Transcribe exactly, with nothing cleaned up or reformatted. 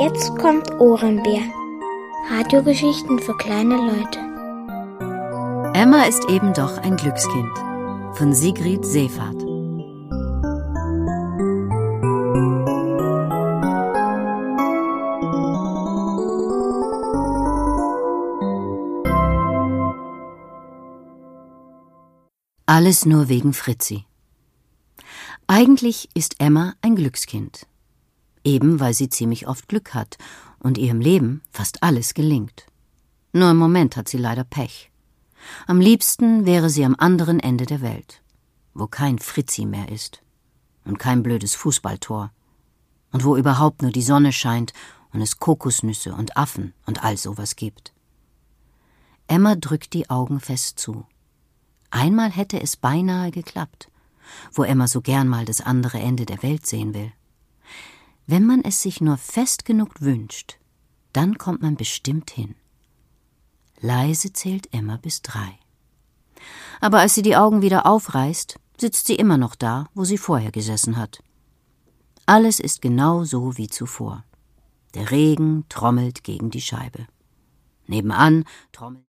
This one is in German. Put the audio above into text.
Jetzt kommt Ohrenbär. Radiogeschichten für kleine Leute. Emma ist eben doch ein Glückskind. Von Sigrid Seefahrt. Alles nur wegen Fritzi. Eigentlich ist Emma ein Glückskind. Eben weil sie ziemlich oft Glück hat und ihrem Leben fast alles gelingt. Nur im Moment hat sie leider Pech. Am liebsten wäre sie am anderen Ende der Welt, wo kein Fritzi mehr ist und kein blödes Fußballtor und wo überhaupt nur die Sonne scheint und es Kokosnüsse und Affen und all sowas gibt. Emma drückt die Augen fest zu. Einmal hätte es beinahe geklappt, wo Emma so gern mal das andere Ende der Welt sehen will. Wenn man es sich nur fest genug wünscht, dann kommt man bestimmt hin. Leise zählt Emma bis drei. Aber als sie die Augen wieder aufreißt, sitzt sie immer noch da, wo sie vorher gesessen hat. Alles ist genau so wie zuvor. Der Regen trommelt gegen die Scheibe. Nebenan trommelt